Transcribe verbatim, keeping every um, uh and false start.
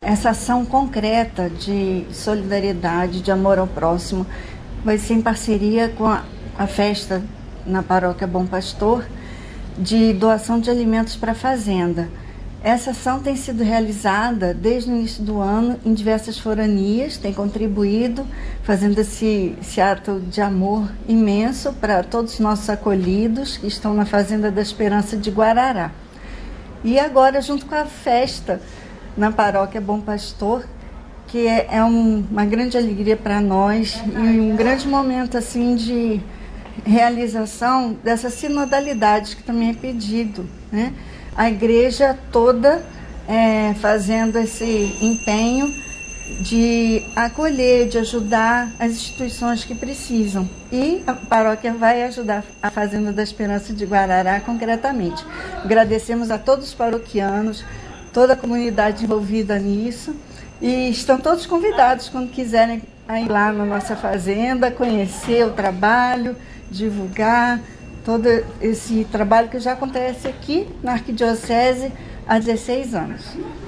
essa ação concreta de solidariedade, de amor ao próximo, vai ser em parceria com a, a festa na Paróquia Bom Pastor, de doação de alimentos para a fazenda. Essa ação tem sido realizada desde o início do ano em diversas foranias, tem contribuído, fazendo esse, esse ato de amor imenso para todos os nossos acolhidos que estão na Fazenda da Esperança de Guarará. E agora, junto com a festa na Paróquia Bom Pastor, que é, é um, uma grande alegria para nós e um grande momento assim de realização dessa sinodalidade que também é pedido, né? A igreja toda é, fazendo esse empenho de acolher, de ajudar as instituições que precisam. E a paróquia vai ajudar a Fazenda da Esperança de Guarará concretamente. Agradecemos a todos os paroquianos, toda a comunidade envolvida nisso, e estão todos convidados, quando quiserem, a ir lá na nossa fazenda, conhecer o trabalho, divulgar todo esse trabalho que já acontece aqui na Arquidiocese há dezesseis anos.